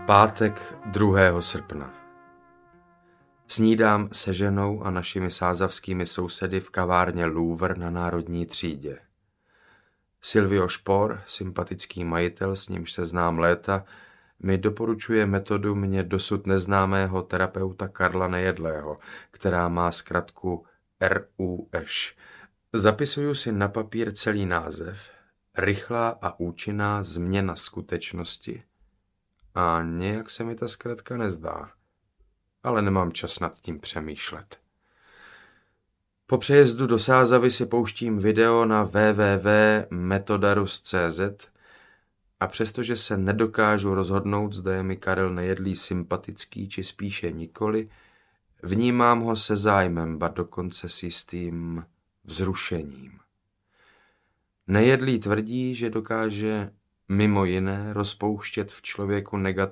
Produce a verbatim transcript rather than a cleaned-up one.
Pátek druhého srpna. Snídám se ženou a našimi sázavskými sousedy v kavárně Louvre na Národní třídě. Silvio Špor, sympatický majitel, s nímž se znám léta, mi doporučuje metodu mně dosud neznámého terapeuta Karla Nejedlého, která má zkratku R U Š. Zapisuju si na papír celý název, rychlá a účinná změna skutečnosti, a nějak se mi ta zkratka nezdá, ale nemám čas nad tím přemýšlet. Po přejezdu do Sázavy si pouštím video na w w w tečka metodarus tečka c z a přestože se nedokážu rozhodnout, zda je mi Karel Nejedlý sympatický, či spíše nikoli, vnímám ho se zájmem, ba dokonce s jistým vzrušením. Nejedlý tvrdí, že dokáže mimo jiné rozpouštět v člověku negativní